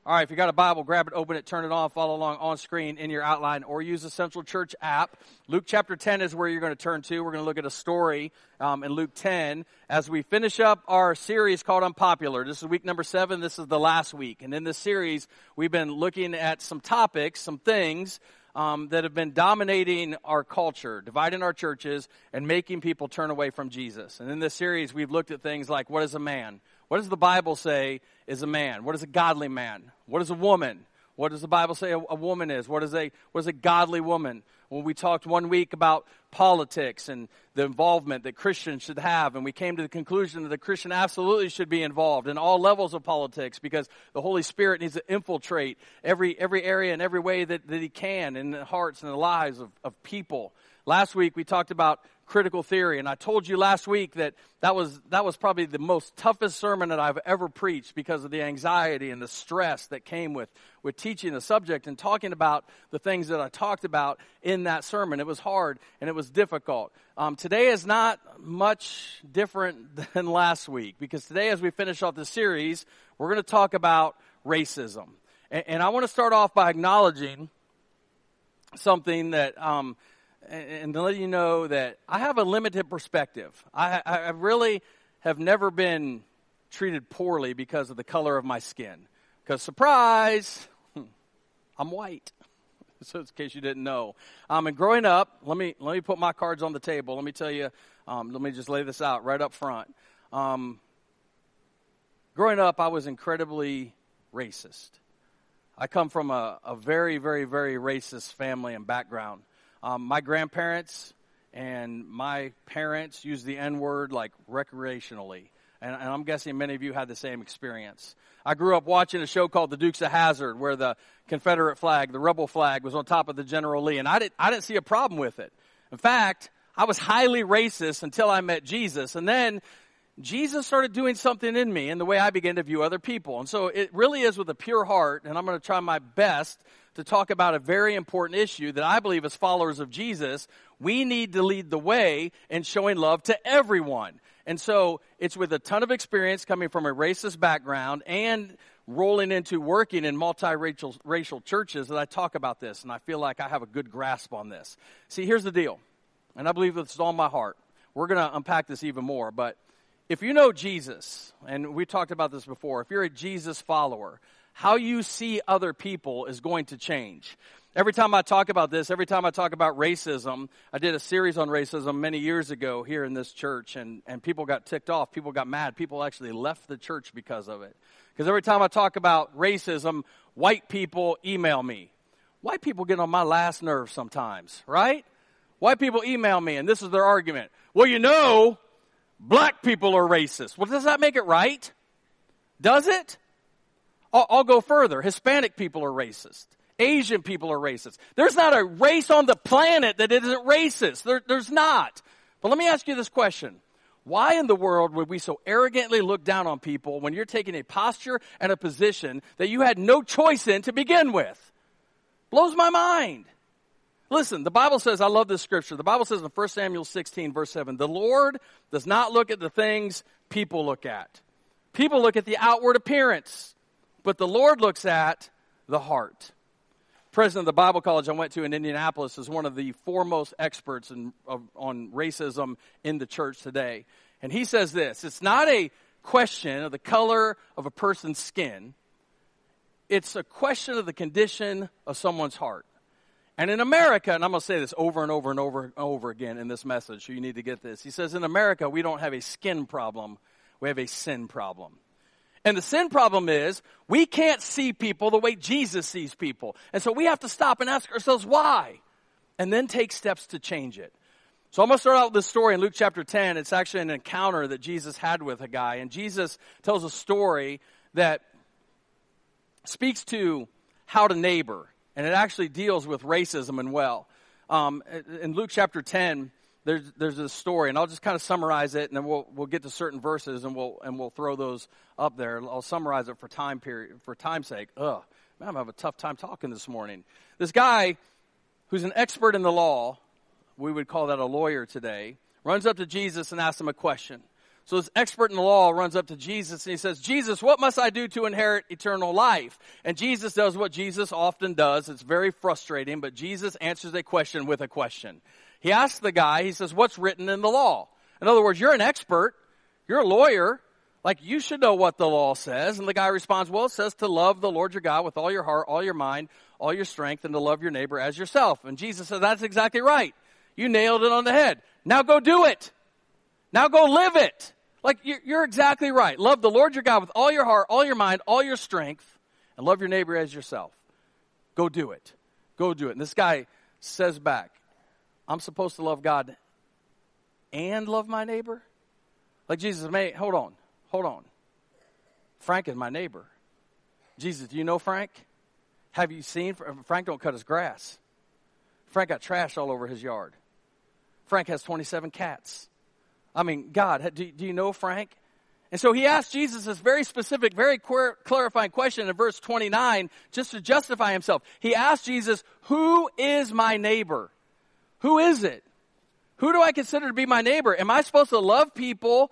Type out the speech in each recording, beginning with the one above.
All right, if you got a Bible, grab it, open it, turn it on, follow along on screen in your outline, or use the Central Church app. Luke chapter 10 is where you're going to turn to. We're going to look at a story in Luke 10 as we finish up our series called Unpopular. This is week number 7. This is the last week. And in this series, we've been looking at some topics, some things that have been dominating our culture, dividing our churches, and making people turn away from Jesus. And in this series, we've looked at things like, what is a man? What does the Bible say is a man? What is a godly man? What is a woman? What does the Bible say a woman is? What is a godly woman? When we talked one week about politics and the involvement that Christians should have, and we came to the conclusion that the Christian absolutely should be involved in all levels of politics because the Holy Spirit needs to infiltrate every area and every way that he can in the hearts and the lives of people. Last week we talked about critical theory, and I told you last week that was probably the most toughest sermon that I've ever preached because of the anxiety and the stress that came with teaching the subject and talking about the things that I talked about in that sermon. It was hard and it was difficult. Today is not much different than last week because today, as we finish off the series, we're going to talk about racism. And I want to start off by acknowledging something that and to let you know that I have a limited perspective. I really have never been treated poorly because of the color of my skin. Because, surprise, I'm white. So in case you didn't know. And growing up, let me put my cards on the table. Let me tell you, let me just lay this out right up front. Growing up, I was incredibly racist. I come from a very, very, very racist family and background. My grandparents and my parents used the N-word like recreationally. And I'm guessing many of you had the same experience. I grew up watching a show called The Dukes of Hazzard where the Confederate flag, the rebel flag, was on top of the General Lee. And I didn't see a problem with it. In fact, I was highly racist until I met Jesus. And then Jesus started doing something in me in the way I began to view other people. And so it really is with a pure heart, and I'm going to try my best to talk about a very important issue that I believe as followers of Jesus, we need to lead the way in showing love to everyone. And so it's with a ton of experience coming from a racist background and rolling into working in multiracial churches that I talk about this, and I feel like I have a good grasp on this. See, here's the deal, and I believe this is on my heart. We're going to unpack this even more, but if you know Jesus, and we talked about this before, if you're a Jesus follower, how you see other people is going to change. Every time I talk about this, every time I talk about racism, I did a series on racism many years ago here in this church, and people got ticked off, people got mad, people actually left the church because of it. Because every time I talk about racism, white people email me. White people get on my last nerve sometimes, right? White people email me, and this is their argument. Well, you know, black people are racist. Well, does that make it right? Does it? I'll go further. Hispanic people are racist. Asian people are racist. There's not a race on the planet that isn't racist. There's not. But let me ask you this question. Why in the world would we so arrogantly look down on people when you're taking a posture and a position that you had no choice in to begin with? Blows my mind. Listen, the Bible says, I love this scripture. The Bible says in 1 Samuel 16, verse 7, the Lord does not look at the things people look at. People look at the outward appearance, but the Lord looks at the heart. President of the Bible College I went to in Indianapolis is one of the foremost experts on racism in the church today. And he says this, it's not a question of the color of a person's skin. It's a question of the condition of someone's heart. And in America, and I'm going to say this over and over and over and over again in this message, so you need to get this. He says, in America, we don't have a skin problem. We have a sin problem. And the sin problem is we can't see people the way Jesus sees people. And so we have to stop and ask ourselves why, and then take steps to change it. So I'm going to start out with this story in Luke chapter 10. It's actually an encounter that Jesus had with a guy. And Jesus tells a story that speaks to how to neighbor. And it actually deals with racism and well. In Luke chapter 10, there's this story, and I'll just kind of summarize it, and then we'll get to certain verses, and we'll throw those up there. I'll summarize it for time's sake. Man, I'm having a tough time talking this morning. This guy, who's an expert in the law, we would call that a lawyer today, runs up to Jesus and asks him a question. So this expert in the law runs up to Jesus and he says, Jesus, what must I do to inherit eternal life? And Jesus does what Jesus often does. It's very frustrating, but Jesus answers a question with a question. He asks the guy, he says, what's written in the law? In other words, you're an expert. You're a lawyer. Like, you should know what the law says. And the guy responds, well, it says to love the Lord your God with all your heart, all your mind, all your strength, and to love your neighbor as yourself. And Jesus says, that's exactly right. You nailed it on the head. Now go do it. Now go live it. Like, you're exactly right. Love the Lord your God with all your heart, all your mind, all your strength, and love your neighbor as yourself. Go do it. Go do it. And this guy says back, I'm supposed to love God and love my neighbor? Like, Jesus, hold on. Frank is my neighbor. Jesus, do you know Frank? Have you seen? Frank don't cut his grass. Frank got trash all over his yard. Frank has 27 cats. I mean, God, do you know Frank? And so he asked Jesus this very specific, very clarifying question in verse 29 just to justify himself. He asked Jesus, who is my neighbor? Who is it? Who do I consider to be my neighbor? Am I supposed to love people?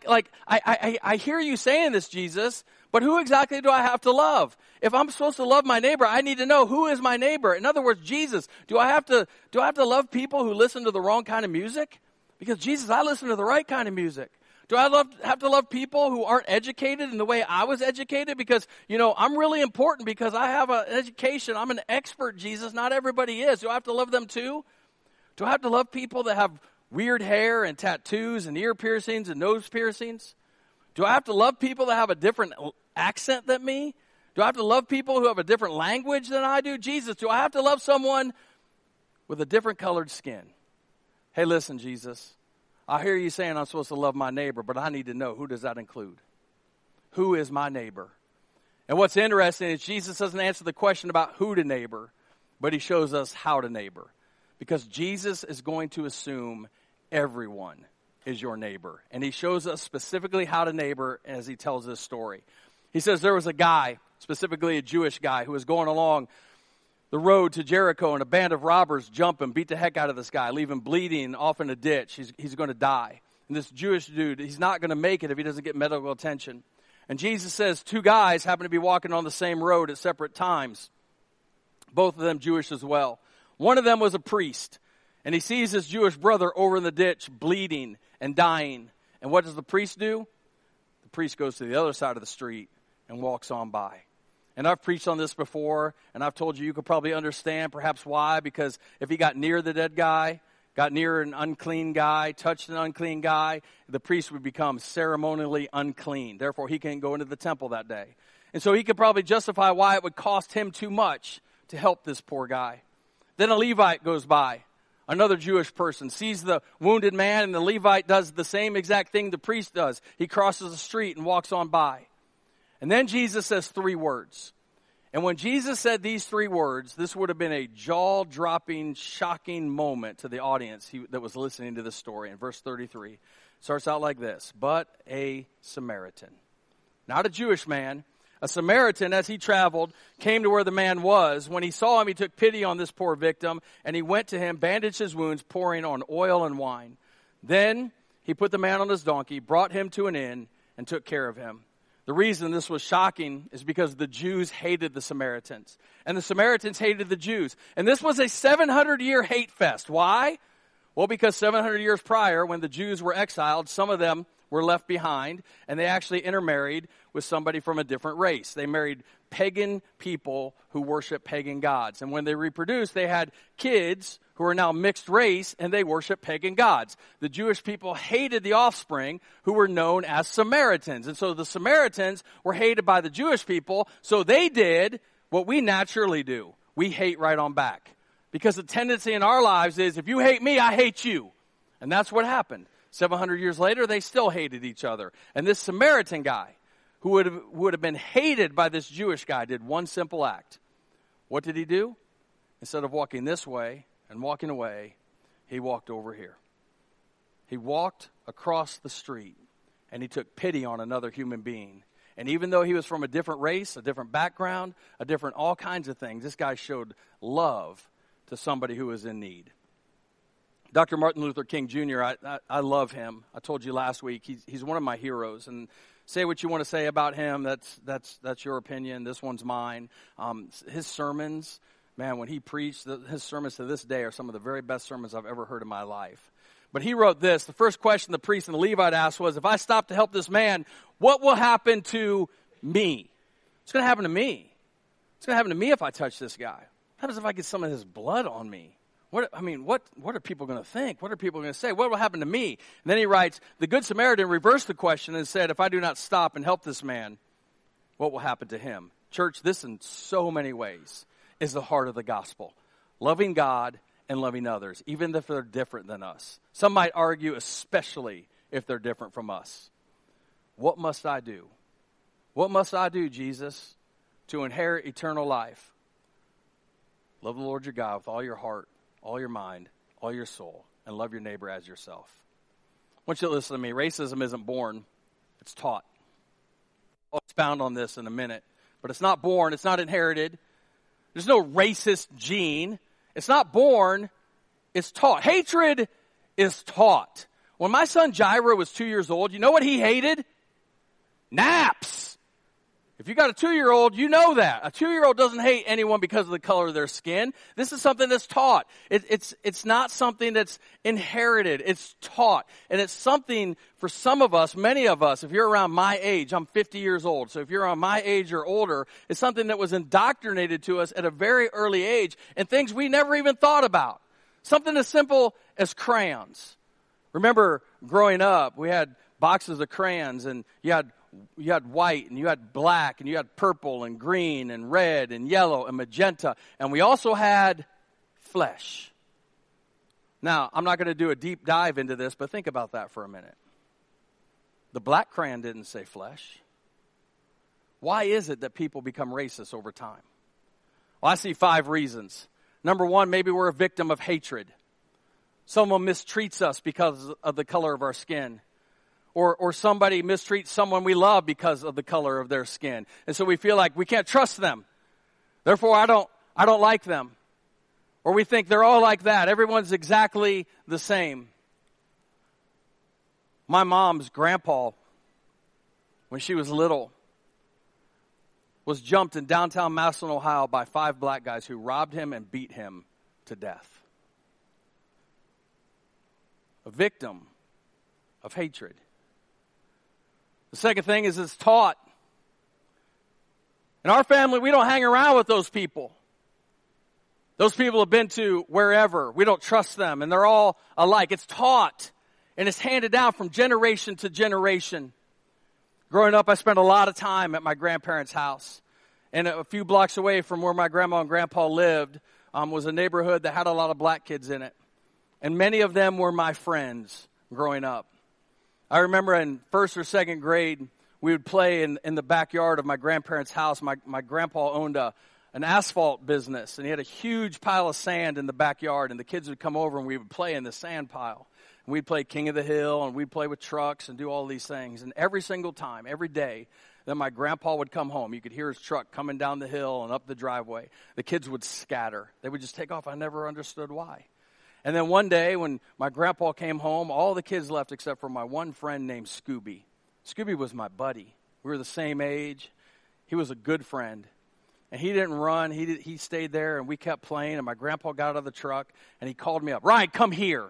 I hear you saying this, Jesus, but who exactly do I have to love? If I'm supposed to love my neighbor, I need to know who is my neighbor. In other words, Jesus, do I have to love people who listen to the wrong kind of music? Because Jesus, I listen to the right kind of music. Do I have to love people who aren't educated in the way I was educated? Because, I'm really important because I have an education. I'm an expert, Jesus. Not everybody is. Do I have to love them too? Do I have to love people that have weird hair and tattoos and ear piercings and nose piercings? Do I have to love people that have a different accent than me? Do I have to love people who have a different language than I do? Jesus, do I have to love someone with a different colored skin? Hey, listen, Jesus, I hear you saying I'm supposed to love my neighbor, but I need to know, who does that include? Who is my neighbor? And what's interesting is Jesus doesn't answer the question about who to neighbor, but he shows us how to neighbor. Because Jesus is going to assume everyone is your neighbor. And he shows us specifically how to neighbor as he tells this story. He says there was a guy, specifically a Jewish guy, who was going along the road to Jericho, and a band of robbers jump him, beat the heck out of this guy, leave him bleeding off in a ditch. He's going to die. And this Jewish dude, he's not going to make it if he doesn't get medical attention. And Jesus says two guys happen to be walking on the same road at separate times. Both of them Jewish as well. One of them was a priest, and he sees his Jewish brother over in the ditch bleeding and dying. And what does the priest do? The priest goes to the other side of the street and walks on by. And I've preached on this before, and I've told you could probably understand perhaps why, because if he got near the dead guy, got near an unclean guy, touched an unclean guy, the priest would become ceremonially unclean. Therefore, he can't go into the temple that day. And so he could probably justify why it would cost him too much to help this poor guy. Then a Levite goes by, another Jewish person, sees the wounded man, and the Levite does the same exact thing the priest does. He crosses the street and walks on by. And then Jesus says three words. And when Jesus said these three words, this would have been a jaw-dropping, shocking moment to the audience that was listening to this story. In verse 33, it starts out like this: but a Samaritan, not a Jewish man, a Samaritan, as he traveled, came to where the man was. When he saw him, he took pity on this poor victim, and he went to him, bandaged his wounds, pouring on oil and wine. Then he put the man on his donkey, brought him to an inn, and took care of him. The reason this was shocking is because the Jews hated the Samaritans, and the Samaritans hated the Jews. And this was a 700-year hate fest. Why? Well, because 700 years prior, when the Jews were exiled, some of them were left behind, and they actually intermarried with somebody from a different race. They married pagan people who worship pagan gods. And when they reproduced, they had kids who are now mixed race, and they worship pagan gods. The Jewish people hated the offspring who were known as Samaritans. And so the Samaritans were hated by the Jewish people, so they did what we naturally do. We hate right on back. Because the tendency in our lives is, if you hate me, I hate you. And that's what happened. 700 years later, they still hated each other. And this Samaritan guy, who would have been hated by this Jewish guy, did one simple act. What did he do? Instead of walking this way and walking away, he walked over here. He walked across the street, and he took pity on another human being. And even though he was from a different race, a different background, a different all kinds of things, this guy showed love to somebody who was in need. Dr. Martin Luther King Jr., I love him. I told you last week, he's one of my heroes. And say what you want to say about him, that's your opinion. This one's mine. His sermons, man, when he preached, his sermons to this day are some of the very best sermons I've ever heard in my life. But he wrote this. The first question the priest and the Levite asked was, if I stop to help this man, what will happen to me? What's going to happen to me? What's going to happen to me if I touch this guy? What happens if I get some of his blood on me? What are people going to think? What are people going to say? What will happen to me? And then he writes, the Good Samaritan reversed the question and said, if I do not stop and help this man, what will happen to him? Church, this in so many ways is the heart of the gospel. Loving God and loving others, even if they're different than us. Some might argue, especially if they're different from us. What must I do? What must I do, Jesus, to inherit eternal life? Love the Lord your God with all your heart, all your mind, all your soul, and love your neighbor as yourself. I want you to listen to me. Racism isn't born, it's taught. I'll expound on this in a minute. But it's not born, it's not inherited. There's no racist gene. It's not born, it's taught. Hatred is taught. When my son Jairo was 2 years old, you know what he hated? Naps. If you got a 2-year-old, you know that. A 2-year-old doesn't hate anyone because of the color of their skin. This is something that's taught. It's not something that's inherited. It's taught. And it's something for some of us, many of us, if you're around my age, I'm 50 years old. So if you're on my age or older, it's something that was indoctrinated to us at a very early age and things we never even thought about. Something as simple as crayons. Remember growing up, we had boxes of crayons and you had white and you had black and you had purple and green and red and yellow and magenta. And we also had flesh. Now, I'm not going to do a deep dive into this, but think about that for a minute. The black crayon didn't say flesh. Why is it that people become racist over time? Well, I see 5 reasons. Number 1, maybe we're a victim of hatred. Someone mistreats us because of the color of our skin. Or somebody mistreats someone we love because of the color of their skin. And so we feel like we can't trust them. Therefore, I don't like them. Or we think they're all like that. Everyone's exactly the same. My mom's grandpa, when she was little, was jumped in downtown Massillon, Ohio by 5 black guys who robbed him and beat him to death. A victim of hatred. The second thing is it's taught. In our family, we don't hang around with those people. Those people have been to wherever. We don't trust them, and they're all alike. It's taught, and it's handed down from generation to generation. Growing up, I spent a lot of time at my grandparents' house. And a few blocks away from where my grandma and grandpa lived was a neighborhood that had a lot of black kids in it. And many of them were my friends growing up. I remember in 1st or 2nd grade, we would play in the backyard of my grandparents' house. My grandpa owned an asphalt business, and he had a huge pile of sand in the backyard, and the kids would come over and we would play in the sand pile. And we'd play King of the Hill, and we'd play with trucks and do all these things. And every single time, every day, then my grandpa would come home. You could hear his truck coming down the hill and up the driveway. The kids would scatter. They would just take off. I never understood why. And then one day when my grandpa came home, all the kids left except for my one friend named Scooby. Scooby was my buddy. We were the same age. He was a good friend. And he didn't run. He stayed there, and we kept playing. And my grandpa got out of the truck, and he called me up. Ryan, come here.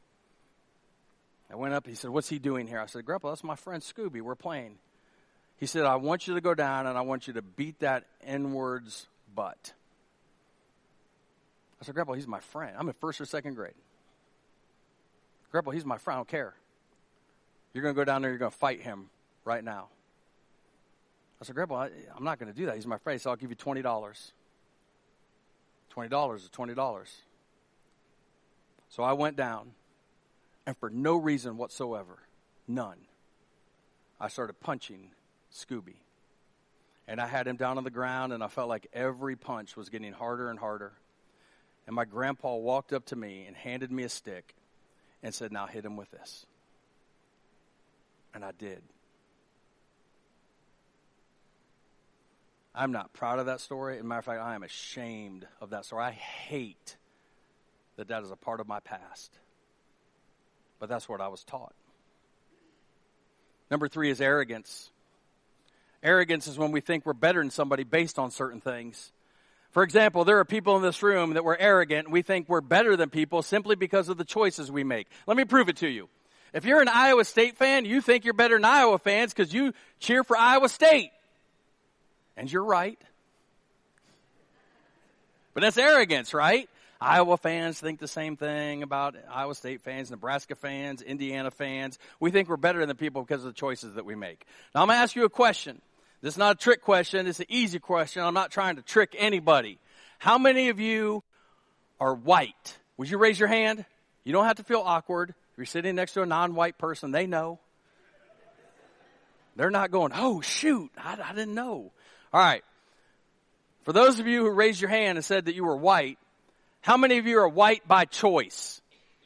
I went up. He said, what's he doing here? I said, Grandpa, that's my friend Scooby. We're playing. He said, I want you to go down, and I want you to beat that N-word's butt. I said, Grandpa, he's my friend. I'm in 1st or 2nd grade. Grandpa, he's my friend. I don't care. You're going to go down there. You're going to fight him right now. I said, Grandpa, I'm not going to do that. He's my friend. So I'll give you $20. $20 is $20. So I went down, and for no reason whatsoever, none, I started punching Scooby. And I had him down on the ground, and I felt like every punch was getting harder and harder. And my grandpa walked up to me and handed me a stick and said, now hit him with this. And I did. I'm not proud of that story. As a matter of fact, I am ashamed of that story. I hate that is a part of my past. but that's what I was taught. Number 3 is arrogance. Arrogance is when we think we're better than somebody based on certain things. For example, there are people in this room that were arrogant. We think we're better than people simply because of the choices we make. Let me prove it to you. If you're an Iowa State fan, you think you're better than Iowa fans because you cheer for Iowa State. And you're right. But that's arrogance, right? Iowa fans think the same thing about Iowa State fans, Nebraska fans, Indiana fans. We think we're better than people because of the choices that we make. Now, I'm going to ask you a question. This is not a trick question. It's an easy question. I'm not trying to trick anybody. How many of you are white? Would you raise your hand? You don't have to feel awkward. If you're sitting next to a non-white person, they know. They're not going, oh, shoot, I didn't know. All right. For those of you who raised your hand and said that you were white, how many of you are white by choice?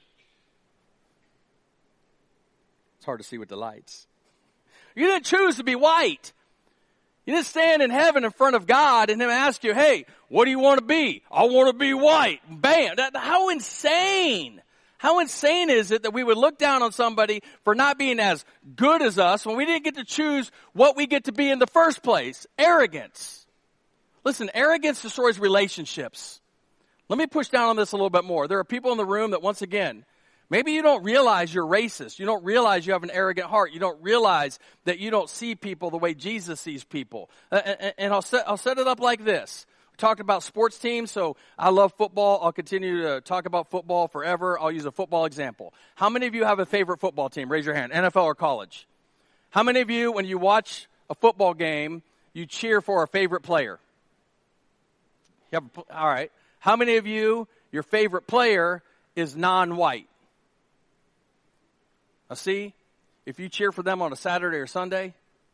It's hard to see with the lights. You didn't choose to be white. You didn't stand in heaven in front of God and Him ask you, hey, what do you want to be? I want to be white. Bam. How insane. How insane is it that we would look down on somebody for not being as good as us when we didn't get to choose what we get to be in the first place? Arrogance. Listen, arrogance destroys relationships. Let me push down on this a little bit more. There are people in the room that, once again, maybe you don't realize you're racist. You don't realize you have an arrogant heart. You don't realize that you don't see people the way Jesus sees people. And I'll set it up like this. We talked about sports teams, so I love football. I'll continue to talk about football forever. I'll use a football example. How many of you have a favorite football team? Raise your hand. NFL or college? How many of you, when you watch a football game, you cheer for a favorite player? All right. How many of you, your favorite player is non-white? Now see, if you cheer for them on a Saturday or Sunday,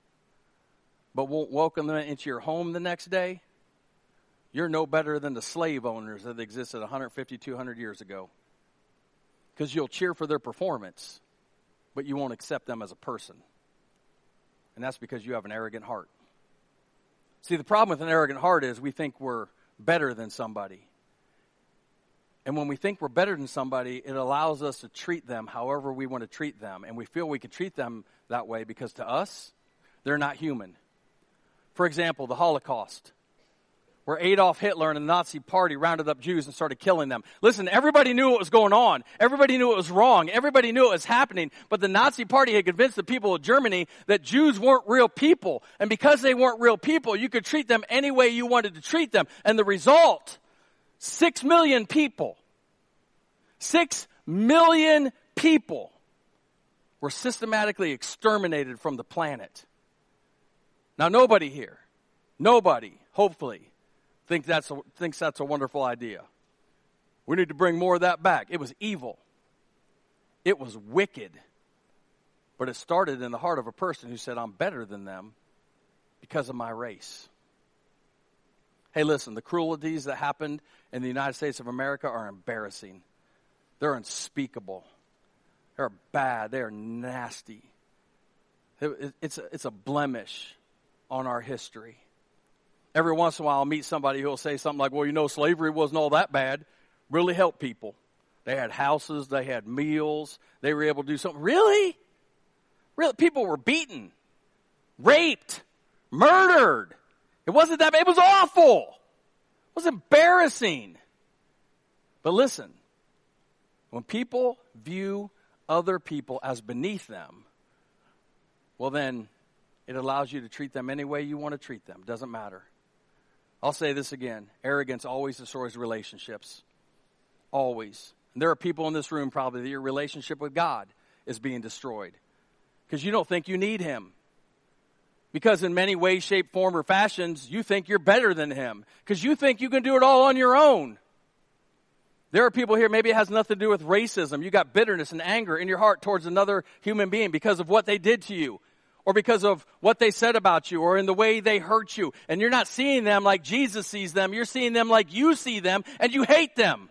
but won't welcome them into your home the next day, you're no better than the slave owners that existed 150, 200 years ago. Because you'll cheer for their performance, but you won't accept them as a person. And that's because you have an arrogant heart. See, the problem with an arrogant heart is we think we're better than somebody. And when we think we're better than somebody, it allows us to treat them however we want to treat them. And we feel we can treat them that way because to us, they're not human. For example, the Holocaust, where Adolf Hitler and the Nazi Party rounded up Jews and started killing them. Listen, everybody knew what was going on. Everybody knew it was wrong. Everybody knew it was happening. But the Nazi Party had convinced the people of Germany that Jews weren't real people. And because they weren't real people, you could treat them any way you wanted to treat them. And the result, 6 million people, 6 million people were systematically exterminated from the planet. Now, nobody here, hopefully, thinks that's a wonderful idea. We need to bring more of that back. It was evil. It was wicked. But it started in the heart of a person who said, I'm better than them because of my race. Hey, listen, the cruelties that happened in the United States of America are embarrassing. They're unspeakable. They're bad. They're nasty. It's a blemish on our history. Every once in a while I'll meet somebody who will say something like, well, slavery wasn't all that bad. Really helped people. They had houses. They had meals. They were able to do something. Really? Really? People were beaten, raped, murdered. It wasn't that bad. It was awful. It was embarrassing. But listen, when people view other people as beneath them, well then, it allows you to treat them any way you want to treat them. Doesn't matter. I'll say this again. Arrogance always destroys relationships. Always. And there are people in this room probably that your relationship with God is being destroyed. Because you don't think you need Him. Because in many ways, shape, form, or fashions, you think you're better than Him. Because you think you can do it all on your own. There are people here, maybe it has nothing to do with racism. You got bitterness and anger in your heart towards another human being because of what they did to you. Or because of what they said about you, or in the way they hurt you. And you're not seeing them like Jesus sees them. You're seeing them like you see them, and you hate them.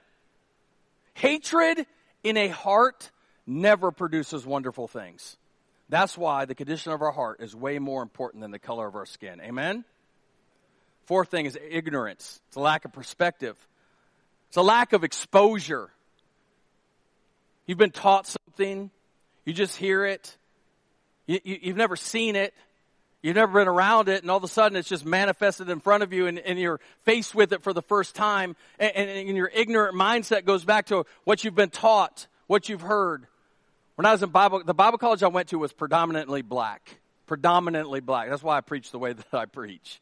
Hatred in a heart never produces wonderful things. That's why the condition of our heart is way more important than the color of our skin. Amen? Fourth thing is ignorance. It's a lack of perspective. It's a lack of exposure. You've been taught something. You just hear it. You've never seen it. You've never been around it, and all of a sudden it's just manifested in front of you, and you're faced with it for the first time, and your ignorant mindset goes back to what you've been taught, what you've heard. When I was in the Bible college I went to was predominantly black. Predominantly black. That's why I preach the way that I preach.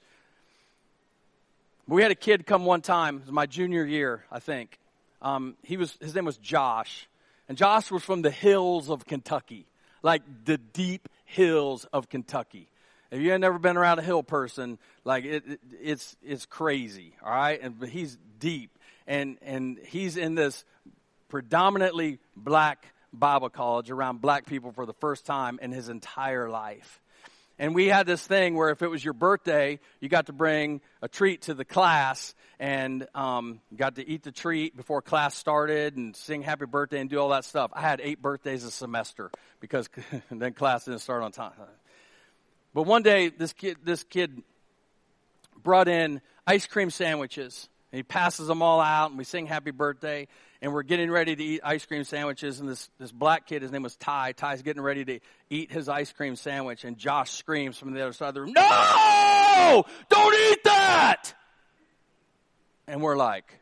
We had a kid come one time, it was my junior year, I think. His name was Josh, and Josh was from the hills of Kentucky, like the deep hills of Kentucky. If you have never been around a hill person, like it's crazy, all right? But he's deep, and he's in this predominantly black Bible college around black people for the first time in his entire life. And we had this thing where if it was your birthday, you got to bring a treat to the class, and got to eat the treat before class started and sing happy birthday and do all that stuff. I had 8 birthdays a semester because then class didn't start on time. But one day, this kid brought in ice cream sandwiches, and he passes them all out, and we sing happy birthday, and we're getting ready to eat ice cream sandwiches, and this black kid, his name was Ty. Ty's getting ready to eat his ice cream sandwich, and Josh screams from the other side of the room, "No! Don't eat that!" And we're like,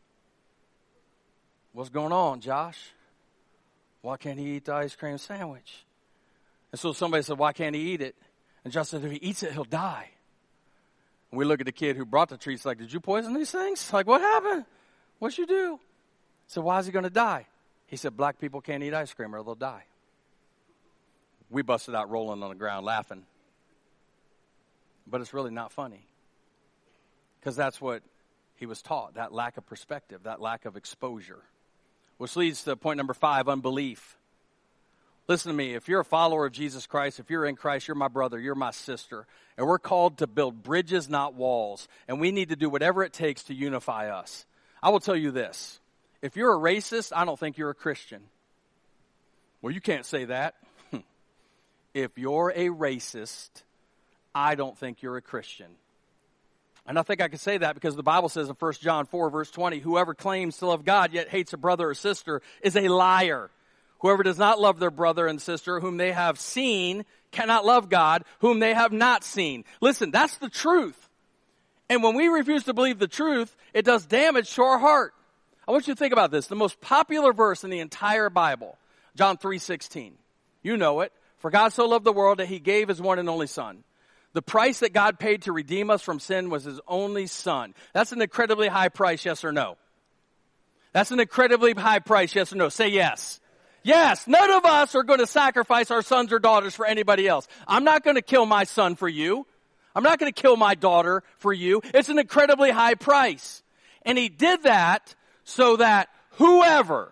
"What's going on, Josh? Why can't he eat the ice cream sandwich?" And so somebody said, "Why can't he eat it?" And Josh said, "If he eats it, he'll die." And we look at the kid who brought the treats like, "Did you poison these things? Like, what happened? What'd you do?" So why is he going to die? He said, "Black people can't eat ice cream or they'll die." We busted out rolling on the ground laughing. But it's really not funny. Because that's what he was taught, that lack of perspective, that lack of exposure. Which leads to point number 5, unbelief. Listen to me, if you're a follower of Jesus Christ, if you're in Christ, you're my brother, you're my sister. And we're called to build bridges, not walls. And we need to do whatever it takes to unify us. I will tell you this. If you're a racist, I don't think you're a Christian. Well, you can't say that. If you're a racist, I don't think you're a Christian. And I think I can say that because the Bible says in 1 John 4, verse 20, whoever claims to love God yet hates a brother or sister is a liar. Whoever does not love their brother and sister whom they have seen cannot love God whom they have not seen. Listen, that's the truth. And when we refuse to believe the truth, it does damage to our heart. I want you to think about this. The most popular verse in the entire Bible, John 3:16. You know it. For God so loved the world that he gave his one and only son. The price that God paid to redeem us from sin was his only son. That's an incredibly high price, yes or no? That's an incredibly high price, yes or no? Say yes. Yes, none of us are going to sacrifice our sons or daughters for anybody else. I'm not going to kill my son for you. I'm not going to kill my daughter for you. It's an incredibly high price. And he did that so that whoever,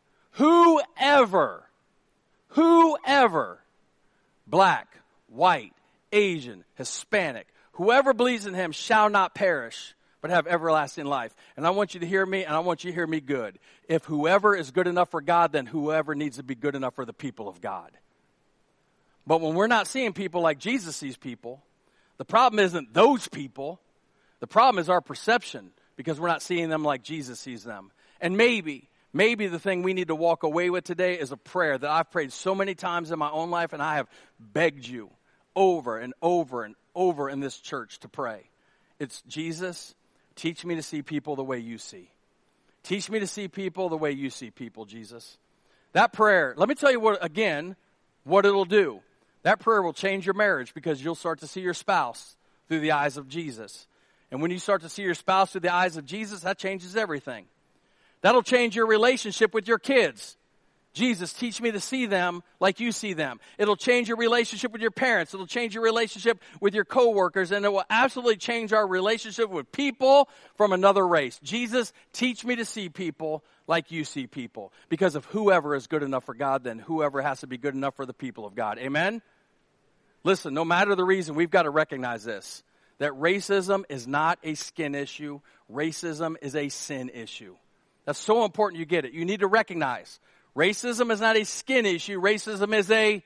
black, white, Asian, Hispanic, whoever believes in him shall not perish, but have everlasting life. And I want you to hear me, and I want you to hear me good. If whoever is good enough for God, then whoever needs to be good enough for the people of God. But when we're not seeing people like Jesus sees people, the problem isn't those people. The problem is our perception, because we're not seeing them like Jesus sees them. And maybe the thing we need to walk away with today is a prayer that I've prayed so many times in my own life, and I have begged you over and over and over in this church to pray. It's, Jesus, teach me to see people the way you see. Teach me to see people the way you see people, Jesus. That prayer, let me tell you what it'll do. That prayer will change your marriage because you'll start to see your spouse through the eyes of Jesus. And when you start to see your spouse through the eyes of Jesus, that changes everything. That'll change your relationship with your kids. Jesus, teach me to see them like you see them. It'll change your relationship with your parents. It'll change your relationship with your coworkers. And it will absolutely change our relationship with people from another race. Jesus, teach me to see people like you see people. Because if whoever is good enough for God, then whoever has to be good enough for the people of God. Amen? Listen, no matter the reason, we've got to recognize this. That racism is not a skin issue. Racism is a sin issue. That's so important you get it. You need to recognize racism is not a skin issue. Racism is in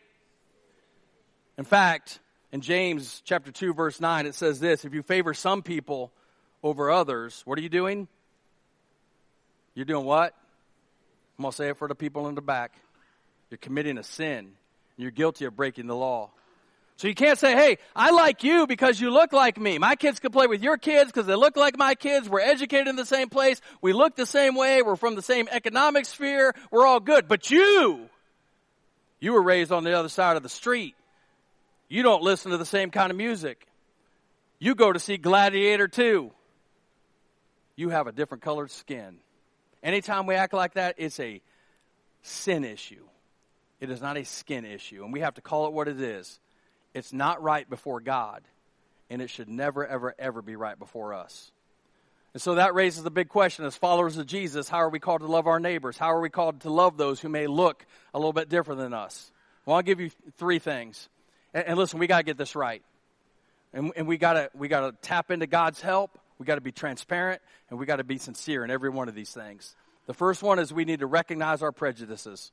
fact, in James chapter 2, verse 9, it says this, if you favor some people over others, what are you doing? You're doing what? I'm going to say it for the people in the back. You're committing a sin, and you're guilty of breaking the law. So you can't say, hey, I like you because you look like me. My kids can play with your kids because they look like my kids. We're educated in the same place. We look the same way. We're from the same economic sphere. We're all good. But you were raised on the other side of the street. You don't listen to the same kind of music. You go to see Gladiator 2. You have a different colored skin. Anytime we act like that, it's a sin issue. It is not a skin issue. And we have to call it what it is. It's not right before God, and it should never, ever, ever be right before us. And so that raises the big question, as followers of Jesus, how are we called to love our neighbors? How are we called to love those who may look a little bit different than us? Well, I'll give you three things. And listen, we got to get this right. And we got to tap into God's help. We got to be transparent, and we got to be sincere in every one of these things. The first one is we need to recognize our prejudices.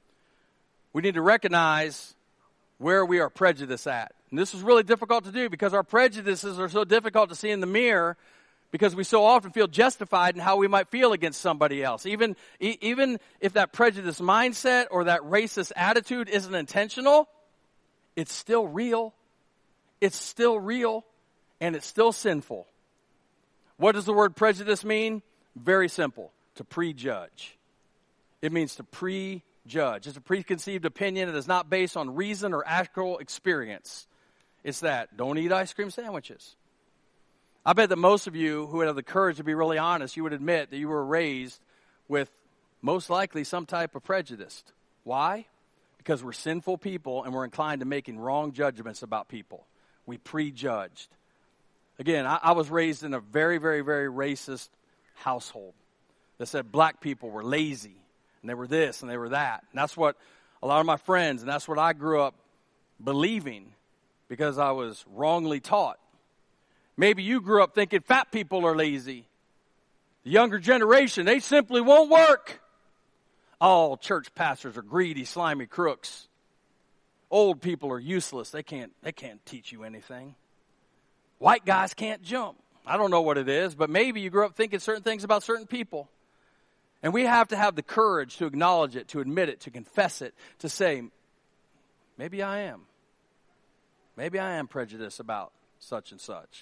We need to recognize where we are prejudiced at. And this is really difficult to do because our prejudices are so difficult to see in the mirror because we so often feel justified in how we might feel against somebody else. Even if that prejudice mindset or that racist attitude isn't intentional, it's still real. It's still real, and it's still sinful. What does the word prejudice mean? Very simple, to prejudge. It means to prejudge. It's a preconceived opinion that is not based on reason or actual experience. It's that, don't eat ice cream sandwiches. I bet that most of you who would have the courage to be really honest, you would admit that you were raised with most likely some type of prejudice. Why? Because we're sinful people and we're inclined to making wrong judgments about people. We prejudged. Again, I was raised in a very, very, very racist household that said black people were lazy. And they were this and they were that. And that's what a lot of my friends, and that's what I grew up believing because I was wrongly taught. Maybe you grew up thinking fat people are lazy. The younger generation, they simply won't work. All church pastors are greedy, slimy crooks. Old people are useless. They can't teach you anything. White guys can't jump. I don't know what it is, but maybe you grew up thinking certain things about certain people. And we have to have the courage to acknowledge it, to admit it, to confess it, to say, maybe I am. Maybe I am prejudiced about such and such.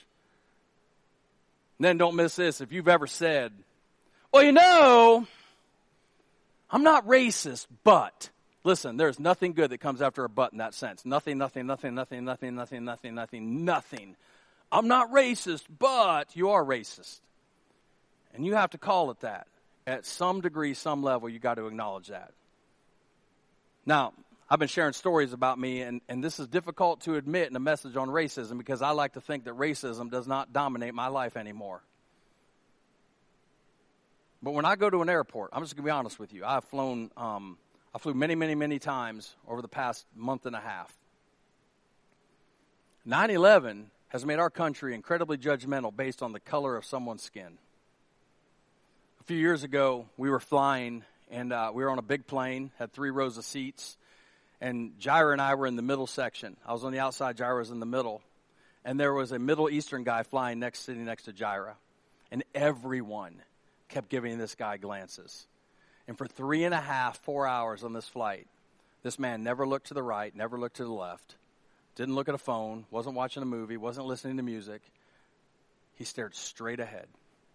And then don't miss this. If you've ever said, well, you know, I'm not racist, but. Listen, there's nothing good that comes after a but in that sense. Nothing. I'm not racist, but you are racist. And you have to call it that. At some degree, some level, you got to acknowledge that. Now, I've been sharing stories about me, and this is difficult to admit in a message on racism because I like to think that racism does not dominate my life anymore. But when I go to an airport, I'm just going to be honest with you. I flew many, many, many times over the past month and a half. 9/11 has made our country incredibly judgmental based on the color of someone's skin. A few years ago, we were flying, and we were on a big plane, had 3 rows of seats, and Jaira and I were in the middle section. I was on the outside, Jaira was in the middle, and there was a Middle Eastern guy sitting next to Jaira, and everyone kept giving this guy glances. And for 3.5, 4 hours on this flight, this man never looked to the right, never looked to the left, didn't look at a phone, wasn't watching a movie, wasn't listening to music. He stared straight ahead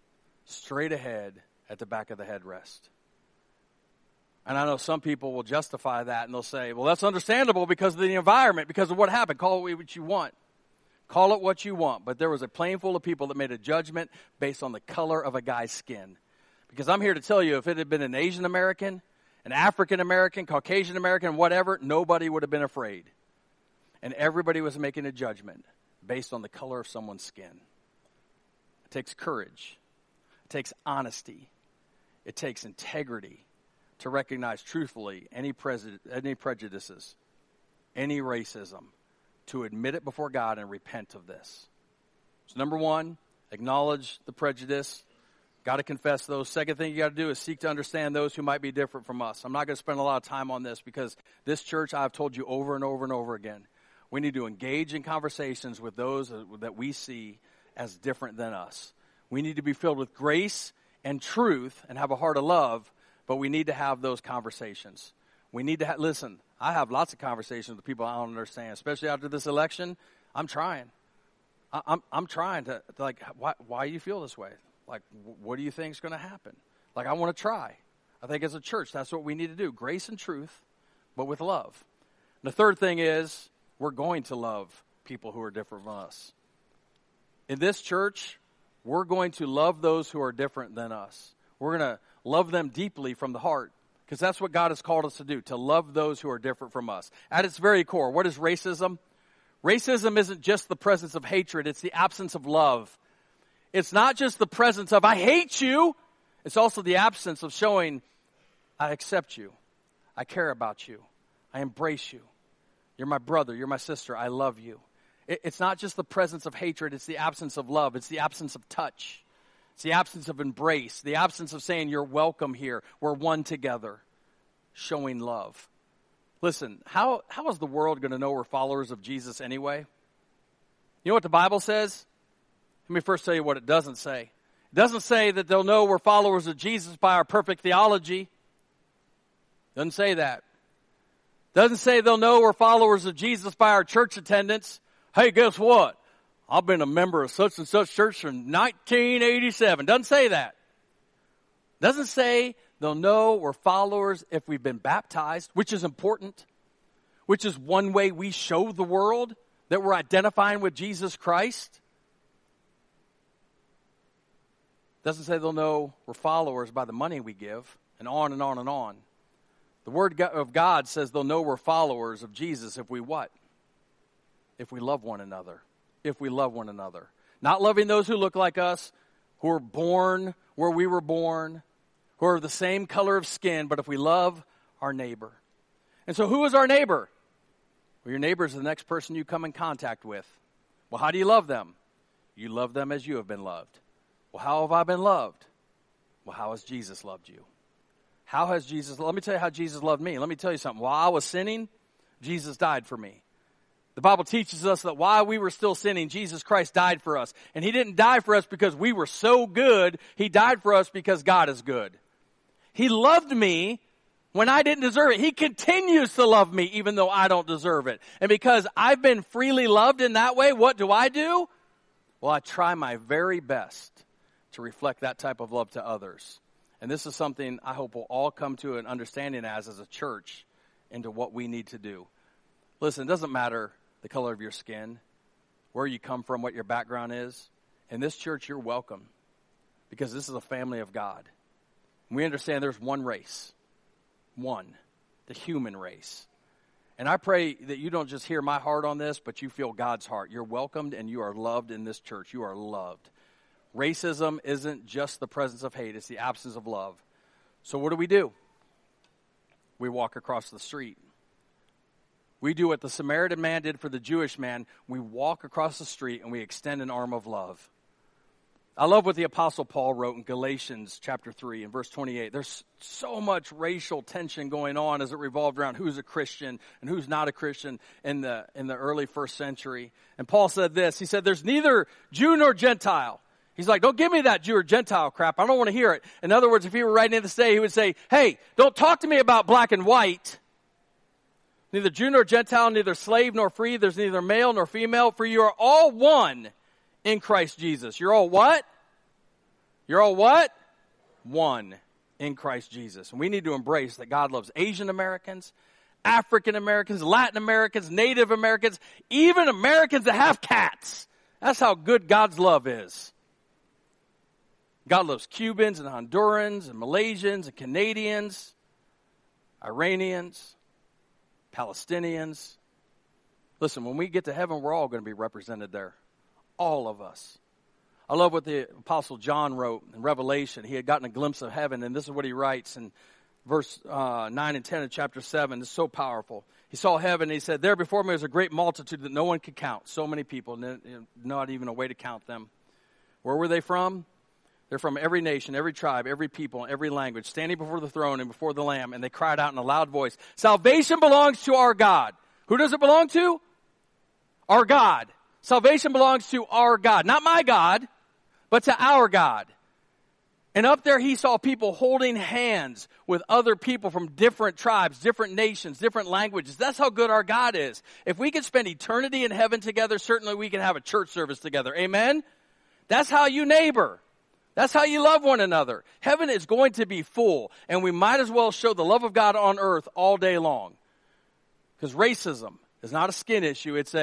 at the back of the headrest. And I know some people will justify that and they'll say, well, that's understandable because of the environment, because of what happened. Call it what you want. Call it what you want. But there was a plane full of people that made a judgment based on the color of a guy's skin. Because I'm here to tell you, if it had been an Asian American, an African American, Caucasian American, whatever, nobody would have been afraid. And everybody was making a judgment based on the color of someone's skin. It takes courage. It takes honesty. It takes integrity to recognize truthfully any prejudices, any racism, to admit it before God and repent of this. So number one, acknowledge the prejudice. Got to confess those. Second thing you got to do is seek to understand those who might be different from us. I'm not going to spend a lot of time on this because this church, I've told you over and over and over again, we need to engage in conversations with those that we see as different than us. We need to be filled with grace and truth and have a heart of love, but we need to have those conversations. We need to listen. I have lots of conversations with people I don't understand, especially after this election. I'm trying. I'm trying to like, why do you feel this way? Like, what do you think is going to happen? Like, I want to try. I think as a church, that's what we need to do. Grace and truth, but with love. And the third thing is, we're going to love people who are different from us. In this church, we're going to love those who are different than us. We're going to love them deeply from the heart, because that's what God has called us to do, to love those who are different from us. At its very core, what is racism? Racism isn't just the presence of hatred, it's the absence of love. It's not just the presence of, I hate you. It's also the absence of showing, I accept you. I care about you. I embrace you. You're my brother. You're my sister. I love you. It's not just the presence of hatred. It's the absence of love. It's the absence of touch. It's the absence of embrace. The absence of saying, you're welcome here. We're one together. Showing love. Listen, how is the world going to know we're followers of Jesus anyway? You know what the Bible says? Let me first tell you what it doesn't say. It doesn't say that they'll know we're followers of Jesus by our perfect theology. Doesn't say that. Doesn't say they'll know we're followers of Jesus by our church attendance. Hey, guess what? I've been a member of such and such church from 1987. Doesn't say that. Doesn't say they'll know we're followers if we've been baptized, which is important, which is one way we show the world that we're identifying with Jesus Christ. Doesn't say they'll know we're followers by the money we give, and on and on and on. The Word of God says they'll know we're followers of Jesus if we what? If we love one another. If we love one another. Not loving those who look like us, who are born where we were born, who are the same color of skin, but if we love our neighbor. And so who is our neighbor? Well, your neighbor is the next person you come in contact with. Well, how do you love them? You love them as you have been loved. Well, how have I been loved? Well, how has Jesus loved you? How has Jesus, let me tell you how Jesus loved me. Let me tell you something. While I was sinning, Jesus died for me. The Bible teaches us that while we were still sinning, Jesus Christ died for us. And He didn't die for us because we were so good. He died for us because God is good. He loved me when I didn't deserve it. He continues to love me even though I don't deserve it. And because I've been freely loved in that way, what do? Well, I try my very best to reflect that type of love to others. And this is something I hope we'll all come to an understanding as a church into what we need to do. Listen, it doesn't matter the color of your skin, where you come from, what your background is. In this church, you're welcome because this is a family of God. We understand there's one race, the human race. And I pray that you don't just hear my heart on this, but you feel God's heart. You're welcomed and you are loved in this church. You are loved. Racism isn't just the presence of hate. It's the absence of love. So what do? We walk across the street. We do what the Samaritan man did for the Jewish man. We walk across the street and we extend an arm of love. I love what the Apostle Paul wrote in Galatians chapter 3 and verse 28. There's so much racial tension going on as it revolved around who's a Christian and who's not a Christian in the early first century. And Paul said this. He said, there's neither Jew nor Gentile. He's like, don't give me that Jew or Gentile crap. I don't want to hear it. In other words, if he were writing in this day, he would say, hey, don't talk to me about black and white. Neither Jew nor Gentile, neither slave nor free. There's neither male nor female, for you are all one in Christ Jesus. You're all what? You're all what? One in Christ Jesus. And we need to embrace that God loves Asian Americans, African Americans, Latin Americans, Native Americans, even Americans that have cats. That's how good God's love is. God loves Cubans and Hondurans and Malaysians and Canadians, Iranians, Palestinians. Listen, when we get to heaven, we're all going to be represented there. All of us. I love what the Apostle John wrote in Revelation. He had gotten a glimpse of heaven, and this is what he writes in verse 9 and 10 of chapter 7. It's so powerful. He saw heaven, and he said, there before me was a great multitude that no one could count. So many people, not even a way to count them. Where were they from? They're from every nation, every tribe, every people, every language, standing before the throne and before the Lamb. And they cried out in a loud voice, salvation belongs to our God. Who does it belong to? Our God. Salvation belongs to our God. Not my God, but to our God. And up there he saw people holding hands with other people from different tribes, different nations, different languages. That's how good our God is. If we could spend eternity in heaven together, certainly we can have a church service together. Amen? That's how you neighbor. That's how you love one another. Heaven is going to be full, and we might as well show the love of God on earth all day long. Because racism is not a skin issue. It's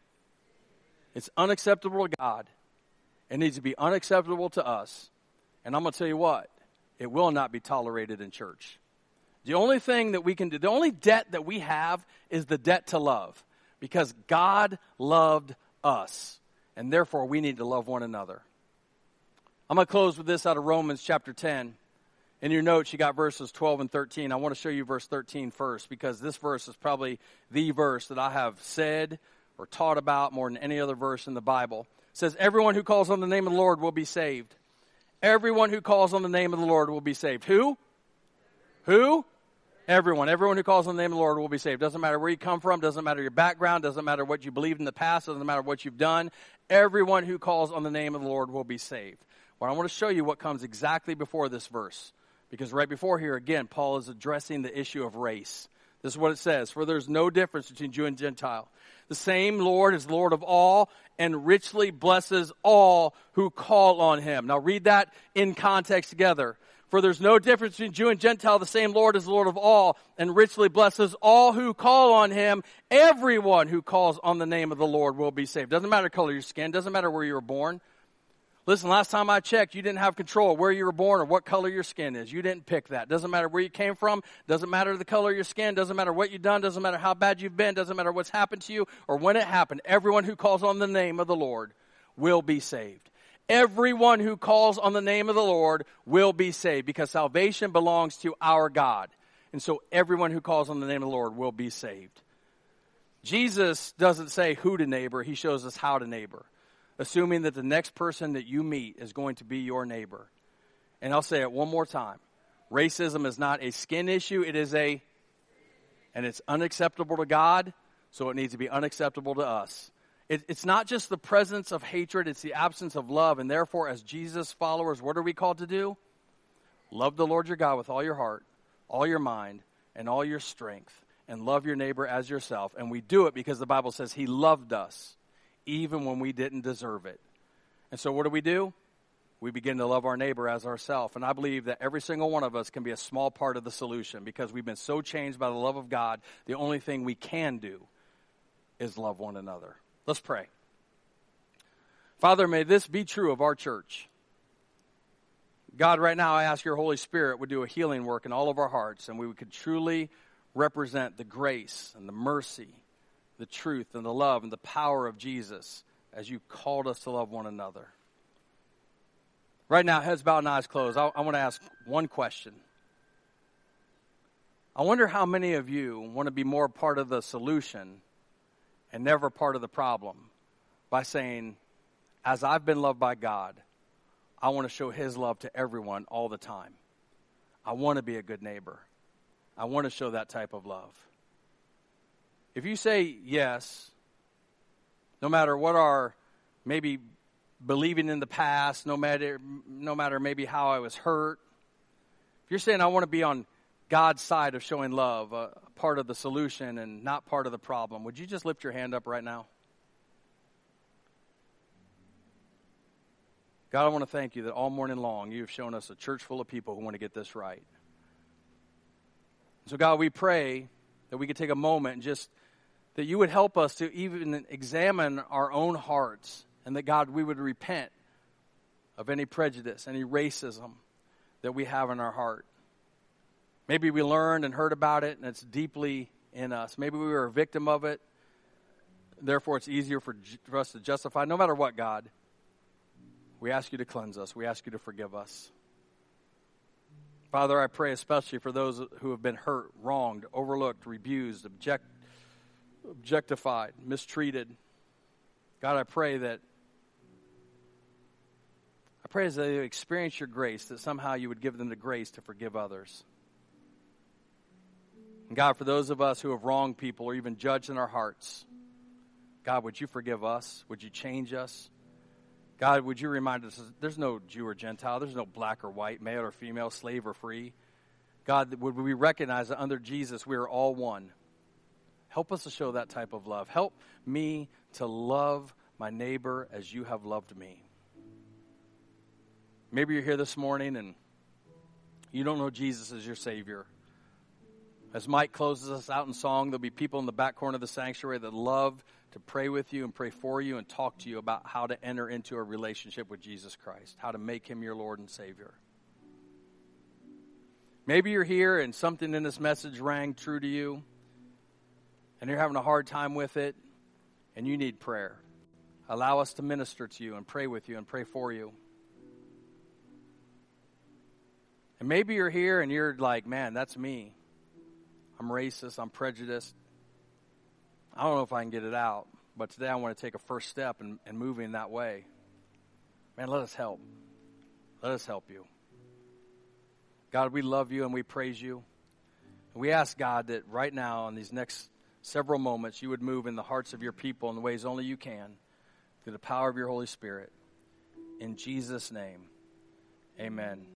unacceptable to God. It needs to be unacceptable to us. And I'm going to tell you what, it will not be tolerated in church. The only thing that we can do, the only debt that we have is the debt to love. Because God loved us. And therefore, we need to love one another. I'm going to close with this out of Romans chapter 10. In your notes, you got verses 12 and 13. I want to show you verse 13 first, because this verse is probably the verse that I have said or taught about more than any other verse in the Bible. It says, everyone who calls on the name of the Lord will be saved. Everyone who calls on the name of the Lord will be saved. Who? Who? Everyone. Everyone who calls on the name of the Lord will be saved. Doesn't matter where you come from. Doesn't matter your background. Doesn't matter what you believed in the past. Doesn't matter what you've done. Everyone who calls on the name of the Lord will be saved. Well, I want to show you what comes exactly before this verse. Because right before here, again, Paul is addressing the issue of race. This is what it says. For there's no difference between Jew and Gentile. The same Lord is Lord of all and richly blesses all who call on him. Now read that in context together. For there's no difference between Jew and Gentile. The same Lord is Lord of all and richly blesses all who call on him. Everyone who calls on the name of the Lord will be saved. Doesn't matter the color of your skin. Doesn't matter where you were born. Listen, last time I checked, you didn't have control of where you were born or what color your skin is. You didn't pick that. Doesn't matter where you came from. Doesn't matter the color of your skin. Doesn't matter what you've done. Doesn't matter how bad you've been. Doesn't matter what's happened to you or when it happened. Everyone who calls on the name of the Lord will be saved. Everyone who calls on the name of the Lord will be saved, because salvation belongs to our God. And so everyone who calls on the name of the Lord will be saved. Jesus doesn't say who to neighbor. He shows us how to neighbor, assuming that the next person that you meet is going to be your neighbor. And I'll say it one more time. Racism is not a skin issue. It is and it's unacceptable to God, so it needs to be unacceptable to us. It's not just the presence of hatred, it's the absence of love. And therefore, as Jesus followers, what are we called to do? Love the Lord your God with all your heart, all your mind, and all your strength. And love your neighbor as yourself. And we do it because the Bible says he loved us, even when we didn't deserve it. And so what do? We begin to love our neighbor as ourselves. And I believe that every single one of us can be a small part of the solution, because we've been so changed by the love of God. The only thing we can do is love one another. Let's pray. Father, may this be true of our church. God, right now I ask your Holy Spirit would do a healing work in all of our hearts, and we could truly represent the grace and the mercy, the truth and the love and the power of Jesus as you called us to love one another. Right now, heads bowed and eyes closed, I want to ask one question. I wonder how many of you want to be more part of the solution and never part of the problem by saying, as I've been loved by God, I want to show his love to everyone all the time. I want to be a good neighbor. I want to show that type of love. If you say yes, no matter what our maybe believing in the past, no matter maybe how I was hurt, if you're saying I want to be on God's side of showing love, a part of the solution and not part of the problem, would you just lift your hand up right now? God, I want to thank you that all morning long you have shown us a church full of people who want to get this right. So God, we pray that we could take a moment and just that you would help us to even examine our own hearts, and that, God, we would repent of any prejudice, any racism that we have in our heart. Maybe we learned and heard about it, and it's deeply in us. Maybe we were a victim of it. Therefore, it's easier for us to justify. No matter what, God, we ask you to cleanse us. We ask you to forgive us. Father, I pray especially for those who have been hurt, wronged, overlooked, abused, objectified, mistreated. God, I pray as they experience your grace, that somehow you would give them the grace to forgive others. And God, for those of us who have wronged people or even judged in our hearts, God, would you forgive us? Would you change us? God, would you remind us, there's no Jew or Gentile, there's no black or white, male or female, slave or free. God, would we recognize that under Jesus we are all one? Help us to show that type of love. Help me to love my neighbor as you have loved me. Maybe you're here this morning and you don't know Jesus as your Savior. As Mike closes us out in song, there'll be people in the back corner of the sanctuary that love to pray with you and pray for you and talk to you about how to enter into a relationship with Jesus Christ, how to make him your Lord and Savior. Maybe you're here and something in this message rang true to you and you're having a hard time with it and you need prayer. Allow us to minister to you and pray with you and pray for you. And maybe you're here and you're like, man, that's me. I'm racist, I'm prejudiced. I don't know if I can get it out, but today I want to take a first step and move in that way. Man, let us help. Let us help you. God, we love you and we praise you. And we ask, God, that right now in these next several moments, you would move in the hearts of your people in the ways only you can through the power of your Holy Spirit. In Jesus' name, amen.